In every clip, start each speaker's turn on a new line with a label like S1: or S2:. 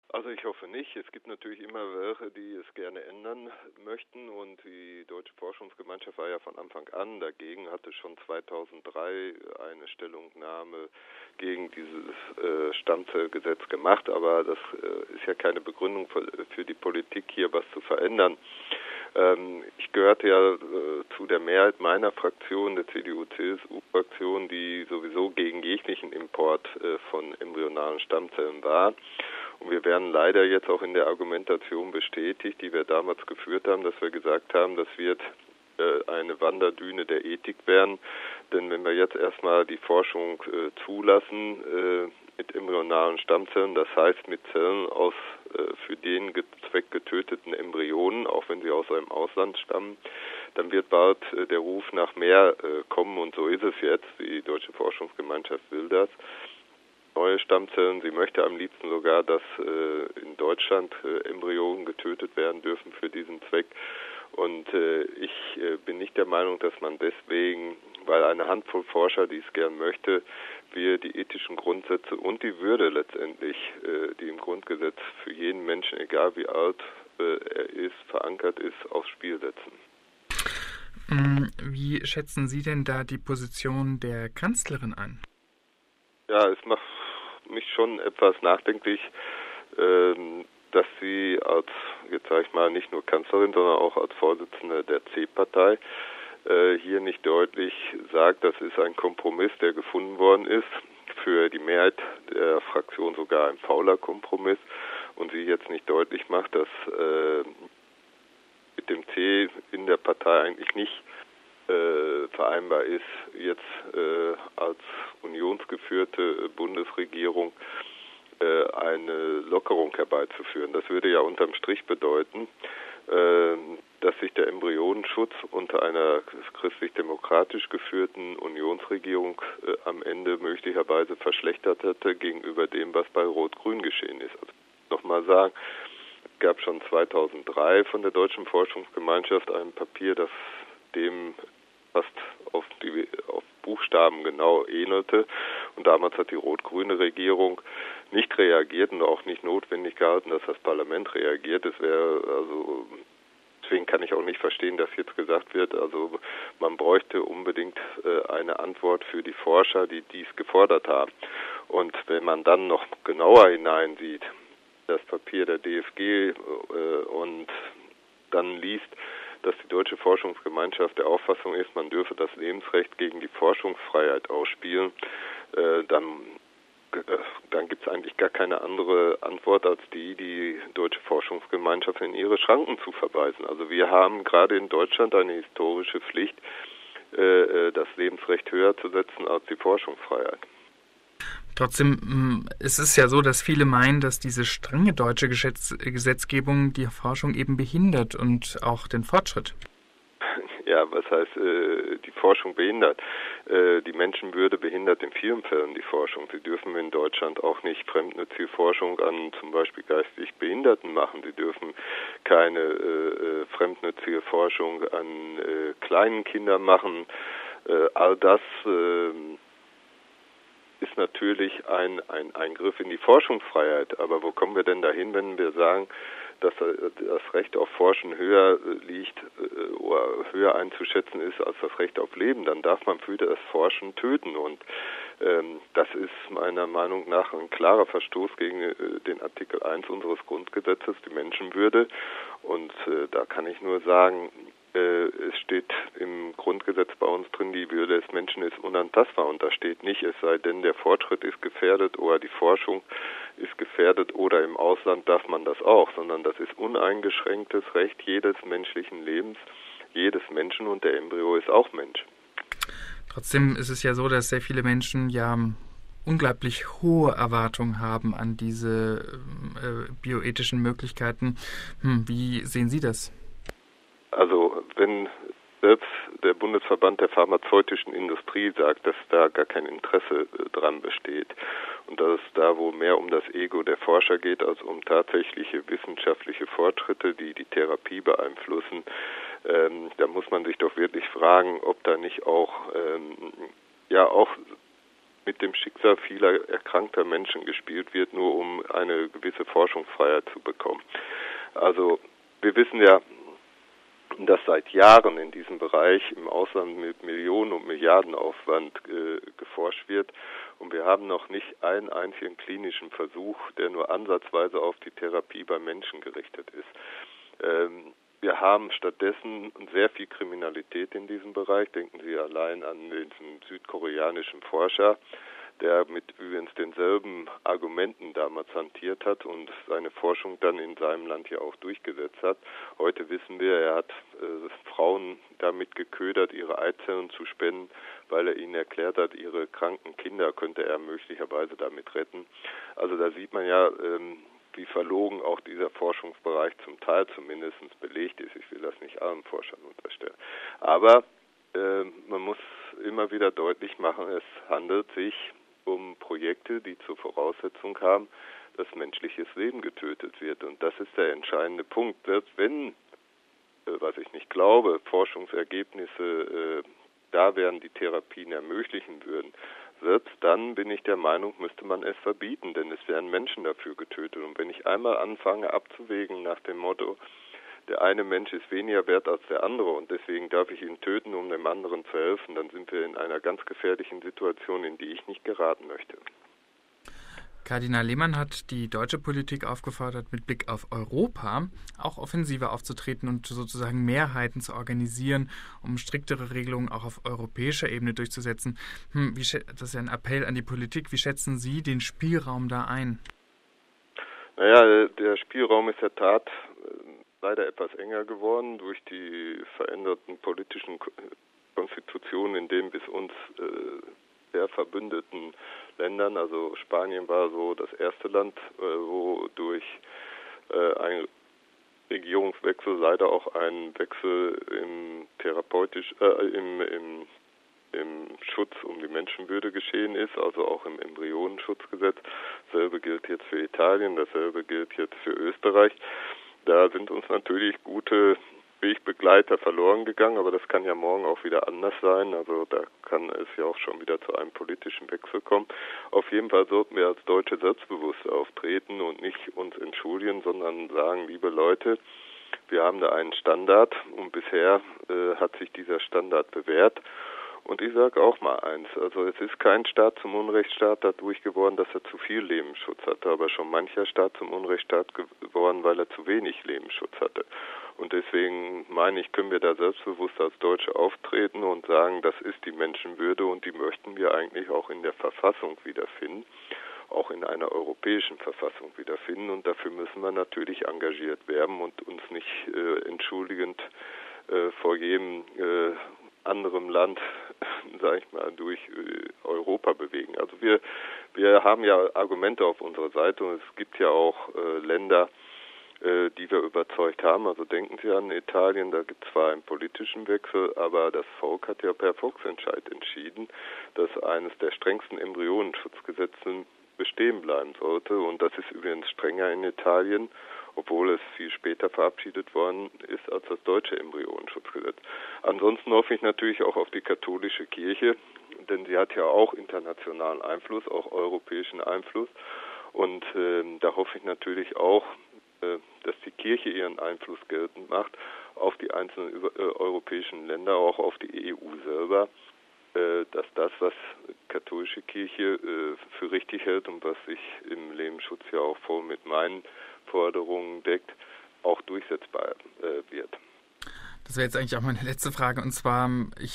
S1: Also ich hoffe nicht. Es gibt natürlich immer welche, die es gerne ändern möchten, und die Deutsche Forschungsgemeinschaft war ja von Anfang an dagegen, hatte schon 2003 eine Stellungnahme gegen dieses Stammzellgesetz gemacht, aber das ist ja keine Begründung für die Politik, hier was zu verändern. Ich gehörte ja zu der Mehrheit meiner Fraktion, der CDU-CSU-Fraktion, die sowieso gegen jeglichen Import von embryonalen Stammzellen war. Und wir werden leider jetzt auch in der Argumentation bestätigt, die wir damals geführt haben, dass wir gesagt haben, das wird eine Wanderdüne der Ethik werden. Denn wenn wir jetzt erstmal die Forschung zulassen mit embryonalen Stammzellen, das heißt mit Zellen aus für den Zweck getöteten Embryonen, auch wenn sie aus einem Ausland stammen, dann wird bald der Ruf nach mehr kommen, und so ist es jetzt. Die Deutsche Forschungsgemeinschaft will das. Neue Stammzellen. Sie möchte am liebsten sogar, dass in Deutschland Embryonen getötet werden dürfen für diesen Zweck. Und ich bin nicht der Meinung, dass man deswegen, weil eine Handvoll Forscher dies gern möchte, wir die ethischen Grundsätze und die Würde letztendlich, die im Grundgesetz für jeden Menschen, egal wie alt er ist, verankert ist, aufs Spiel setzen.
S2: Wie schätzen Sie denn da die Position der Kanzlerin ein?
S1: Ja, es macht mich schon etwas nachdenklich, dass sie als, jetzt sage ich mal, nicht nur Kanzlerin, sondern auch als Vorsitzende der C-Partei hier nicht deutlich sagt, das ist ein Kompromiss, der gefunden worden ist, für die Mehrheit der Fraktion sogar ein fauler Kompromiss, und sie jetzt nicht deutlich macht, dass mit dem C in der Partei eigentlich nicht vereinbar ist, jetzt als unionsgeführte Bundesregierung eine Lockerung herbeizuführen. Das würde ja unterm Strich bedeuten, dass sich der Embryonenschutz unter einer christlich-demokratisch geführten Unionsregierung am Ende möglicherweise verschlechtert hätte gegenüber dem, was bei Rot-Grün geschehen ist. Also nochmal sagen, es gab schon 2003 von der Deutschen Forschungsgemeinschaft ein Papier, das dem fast auf Buchstaben genau ähnelte. Und damals hat die rot-grüne Regierung nicht reagiert und auch nicht notwendig gehalten, dass das Parlament reagiert. Deswegen kann ich auch nicht verstehen, dass jetzt gesagt wird, also man bräuchte unbedingt eine Antwort für die Forscher, die dies gefordert haben. Und wenn man dann noch genauer hineinsieht, das Papier der DFG und dann liest, dass die Deutsche Forschungsgemeinschaft der Auffassung ist, man dürfe das Lebensrecht gegen die Forschungsfreiheit ausspielen, dann gibt es eigentlich gar keine andere Antwort, als die Deutsche Forschungsgemeinschaft in ihre Schranken zu verweisen. Also wir haben gerade in Deutschland eine historische Pflicht, das Lebensrecht höher zu setzen als die Forschungsfreiheit.
S2: Trotzdem ist es ja so, dass viele meinen, dass diese strenge deutsche Gesetzgebung die Forschung eben behindert und auch den Fortschritt.
S1: Ja, was heißt die Forschung behindert? Die Menschenwürde behindert in vielen Fällen die Forschung. Sie dürfen in Deutschland auch nicht fremdnützige Forschung an zum Beispiel geistig Behinderten machen. Sie dürfen keine fremdnützige Forschung an kleinen Kindern machen. All das ist natürlich ein Eingriff in die Forschungsfreiheit. Aber wo kommen wir denn dahin, wenn wir sagen, dass das Recht auf Forschen höher liegt oder höher einzuschätzen ist als das Recht auf Leben? Dann darf man für das Forschen töten. Und das ist meiner Meinung nach ein klarer Verstoß gegen den Artikel 1 unseres Grundgesetzes, die Menschenwürde. Und da kann ich nur sagen, es steht im Grundgesetz bei uns drin, die Würde des Menschen ist unantastbar, und da steht nicht, es sei denn, der Fortschritt ist gefährdet oder die Forschung ist gefährdet oder im Ausland darf man das auch, sondern das ist uneingeschränktes Recht jedes menschlichen Lebens, jedes Menschen, und der Embryo ist auch Mensch.
S2: Trotzdem ist es ja so, dass sehr viele Menschen ja unglaublich hohe Erwartungen haben an diese bioethischen Möglichkeiten. Wie sehen Sie das?
S1: Also wenn selbst der Bundesverband der pharmazeutischen Industrie sagt, dass da gar kein Interesse dran besteht und dass es da wohl mehr um das Ego der Forscher geht, als um tatsächliche wissenschaftliche Fortschritte, die die Therapie beeinflussen, da muss man sich doch wirklich fragen, ob da nicht auch mit dem Schicksal vieler erkrankter Menschen gespielt wird, nur um eine gewisse Forschungsfreiheit zu bekommen. Also wir wissen ja, dass seit Jahren in diesem Bereich im Ausland mit Millionen und Milliarden Aufwand geforscht wird. Und wir haben noch nicht einen einzigen klinischen Versuch, der nur ansatzweise auf die Therapie bei Menschen gerichtet ist. Wir haben stattdessen sehr viel Kriminalität in diesem Bereich. Denken Sie allein an den südkoreanischen Forscher, der mit übrigens denselben Argumenten damals hantiert hat und seine Forschung dann in seinem Land ja auch durchgesetzt hat. Heute wissen wir, er hat Frauen damit geködert, ihre Eizellen zu spenden, weil er ihnen erklärt hat, ihre kranken Kinder könnte er möglicherweise damit retten. Also da sieht man ja, wie verlogen auch dieser Forschungsbereich zum Teil zumindest belegt ist. Ich will das nicht allen Forschern unterstellen. Aber man muss immer wieder deutlich machen, es handelt sich um Projekte, die zur Voraussetzung haben, dass menschliches Leben getötet wird. Und das ist der entscheidende Punkt. Selbst wenn, was ich nicht glaube, Forschungsergebnisse da wären, die Therapien ermöglichen würden, selbst dann bin ich der Meinung, müsste man es verbieten, denn es werden Menschen dafür getötet. Und wenn ich einmal anfange abzuwägen nach dem Motto, der eine Mensch ist weniger wert als der andere und deswegen darf ich ihn töten, um dem anderen zu helfen, dann sind wir in einer ganz gefährlichen Situation, in die ich nicht geraten möchte.
S2: Kardinal Lehmann hat die deutsche Politik aufgefordert, mit Blick auf Europa auch offensiver aufzutreten und sozusagen Mehrheiten zu organisieren, um striktere Regelungen auch auf europäischer Ebene durchzusetzen. Das ist ja ein Appell an die Politik. Wie schätzen Sie den Spielraum da ein?
S1: Naja, der Spielraum ist in der Tat leider etwas enger geworden durch die veränderten politischen Konstitutionen in den bis uns sehr verbündeten Ländern. Also Spanien war so das erste Land, wo durch einen Regierungswechsel leider auch ein Wechsel im Schutz um die Menschenwürde geschehen ist, also auch im Embryonenschutzgesetz. Dasselbe gilt jetzt für Italien, dasselbe gilt jetzt für Österreich. Da sind uns natürlich gute Wegbegleiter verloren gegangen, aber das kann ja morgen auch wieder anders sein. Also da kann es ja auch schon wieder zu einem politischen Wechsel kommen. Auf jeden Fall sollten wir als Deutsche selbstbewusst auftreten und nicht uns entschuldigen, sondern sagen, liebe Leute, wir haben da einen Standard und bisher hat sich dieser Standard bewährt. Und ich sage auch mal eins, also es ist kein Staat zum Unrechtsstaat dadurch geworden, dass er zu viel Lebensschutz hatte, aber schon mancher Staat zum Unrechtsstaat geworden, weil er zu wenig Lebensschutz hatte. Und deswegen meine ich, können wir da selbstbewusst als Deutsche auftreten und sagen, das ist die Menschenwürde und die möchten wir eigentlich auch in der Verfassung wiederfinden, auch in einer europäischen Verfassung wiederfinden. Und dafür müssen wir natürlich engagiert werden und uns nicht entschuldigend vor jedem anderem Land, sage ich mal, durch Europa bewegen. Also wir haben ja Argumente auf unserer Seite und es gibt ja auch Länder, die wir überzeugt haben. Also denken Sie an Italien, da gibt es zwar einen politischen Wechsel, aber das Volk hat ja per Volksentscheid entschieden, dass eines der strengsten Embryonenschutzgesetze bestehen bleiben sollte. Und das ist übrigens strenger in Italien, obwohl es viel später verabschiedet worden ist als das deutsche Embryonenschutzgesetz. Ansonsten hoffe ich natürlich auch auf die katholische Kirche, denn sie hat ja auch internationalen Einfluss, auch europäischen Einfluss. Und da hoffe ich natürlich auch, dass die Kirche ihren Einfluss geltend macht auf die einzelnen europäischen Länder, auch auf die EU selber, dass das, was katholische Kirche für richtig hält und was sich im Lebensschutz ja auch voll mit meinen Forderungen deckt, auch durchsetzbar wird.
S2: Das wäre jetzt eigentlich auch meine letzte Frage. Und zwar,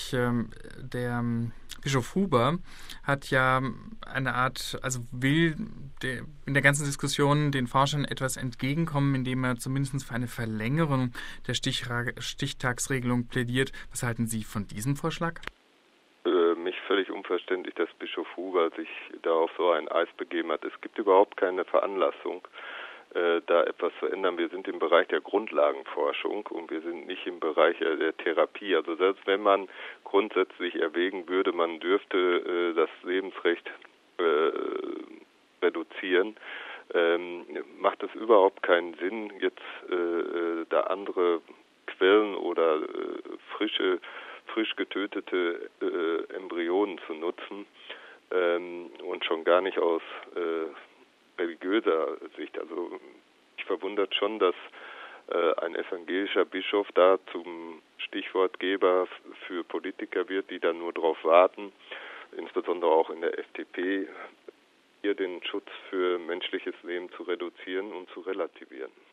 S2: der Bischof Huber hat ja eine Art, also will in der ganzen Diskussion den Forschern etwas entgegenkommen, indem er zumindest für eine Verlängerung der Stichtagsregelung plädiert. Was halten Sie von diesem Vorschlag?
S1: Mich völlig unverständlich, dass Bischof Huber sich da auf so ein Eis begeben hat. Es gibt überhaupt keine Veranlassung, da etwas zu ändern. Wir sind im Bereich der Grundlagenforschung und wir sind nicht im Bereich der Therapie. Also selbst wenn man grundsätzlich erwägen würde, man dürfte das Lebensrecht reduzieren, macht es überhaupt keinen Sinn, jetzt da andere Quellen oder frisch getötete Embryonen zu nutzen, und schon gar nicht aus religiöser Sicht. Also mich verwundert schon, dass ein evangelischer Bischof da zum Stichwortgeber für Politiker wird, die dann nur darauf warten, insbesondere auch in der FDP, hier den Schutz für menschliches Leben zu reduzieren und zu relativieren.